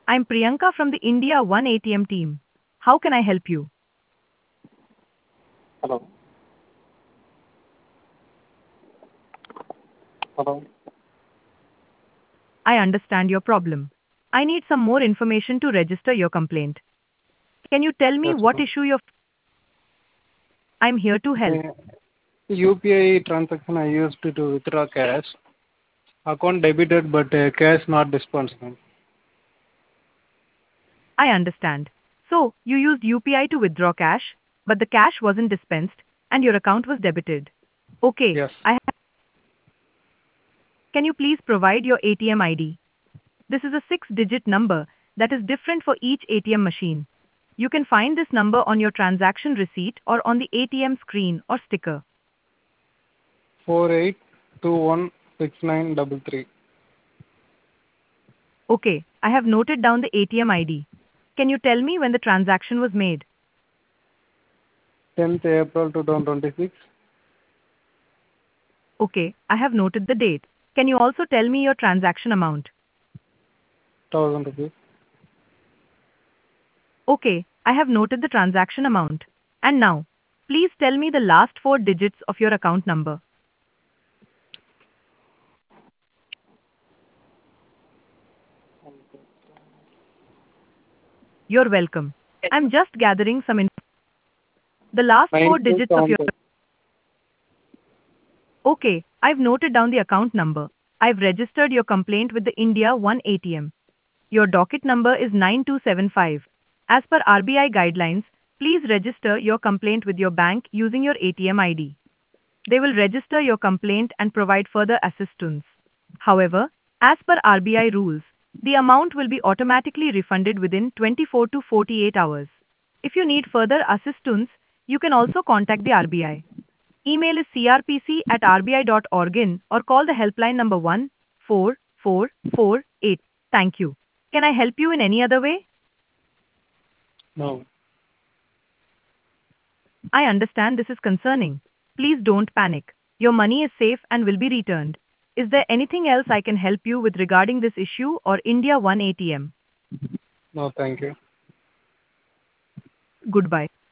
I'm Priyanka from the India One ATM team. How can I help you? Hello. Hello. I understand your problem. I need some more information to register your complaint. Can you tell me Yes, what ma'am. issue you're... I'm here to help. Uh, UPI transaction I used to withdraw cash. Account debited but cash not dispensed, ma'am. I understand. So, you used UPI to withdraw cash, but the cash wasn't dispensed and your account was debited. Okay, Yes. can you please provide your ATM ID? This is a six-digit number that is different for each ATM machine. You can find this number on your transaction receipt or on the ATM screen or sticker. 48216933. Okay, I have noted down the ATM ID. Can you tell me when the transaction was made? 10th April 2026. Okay, I have noted the date. Can you also tell me your transaction amount? 1000 rupees. Okay, I have noted the transaction amount. And now, please tell me the last four digits of your account number. You're welcome. I'm just gathering some info. The last four digits of your... 9272. Okay, I've noted down the account number. I've registered your complaint with the India One ATM. Your docket number is 9275. As per RBI guidelines, please register your complaint with your bank using your ATM ID. They will register your complaint and provide further assistance. However, as per RBI rules, the amount will be automatically refunded within 24 to 48 hours. If you need further assistance, you can also contact the RBI. Email is crpc@rbi.org or call the helpline number 14448. Thank you. Can I help you in any other way? No. I understand this is concerning. Please don't panic. Your money is safe and will be returned. Is there anything else I can help you with regarding this issue or India One ATM? No, thank you. Goodbye.